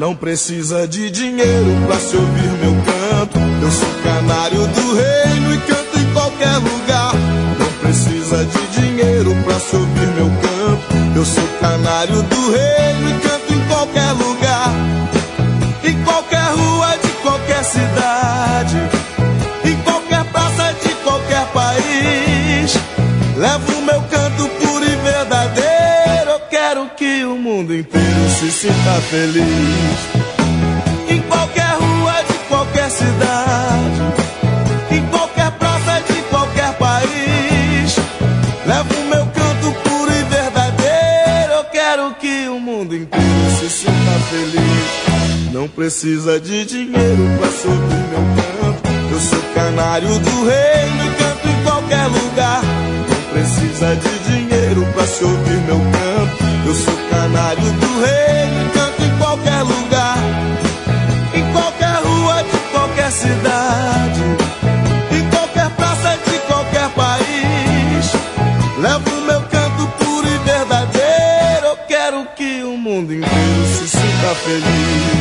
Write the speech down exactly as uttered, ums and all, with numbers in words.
Não precisa de dinheiro pra se ouvir meu canto. Eu sou canário do reino e canto em qualquer lugar. Não precisa de dinheiro pra se ouvir meu canto. Eu sou canário do reino e canto em qualquer lugar. Em qualquer rua de qualquer cidade, em qualquer praça de qualquer país. Levo o meu canto puro e verdadeiro. Eu quero que o mundo inteiro se sinta feliz. Em qualquer rua de qualquer cidade, em qualquer praça de qualquer país. Levo o meu canto puro e verdadeiro. Eu quero que o mundo inteiro se sinta feliz. Não precisa de dinheiro pra se ouvir meu canto. Eu sou canário do reino e canto em qualquer lugar. Não precisa de dinheiro pra se ouvir meu canto. Eu sou canário do reino e canto em qualquer lugar. Em qualquer rua de qualquer cidade, em qualquer praça de qualquer país. Levo o meu canto puro e verdadeiro. Eu quero que o mundo inteiro se sinta feliz.